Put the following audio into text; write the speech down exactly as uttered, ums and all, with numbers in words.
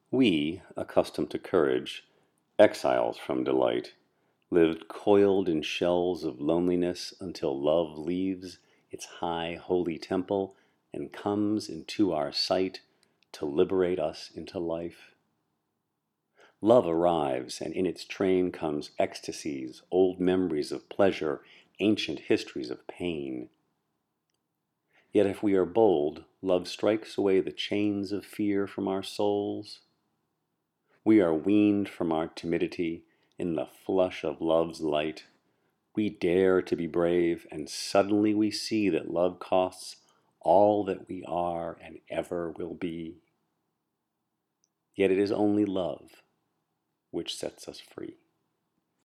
We, accustomed to courage, exiles from delight, lived coiled in shells of loneliness until love leaves its high holy temple and comes into our sight to liberate us into life. Love arrives, and in its train comes ecstasies, old memories of pleasure, ancient histories of pain. Yet if we are bold, love strikes away the chains of fear from our souls. We are weaned from our timidity in the flush of love's light. We dare to be brave, and suddenly we see that love costs all that we are and ever will be. Yet it is only love which sets us free.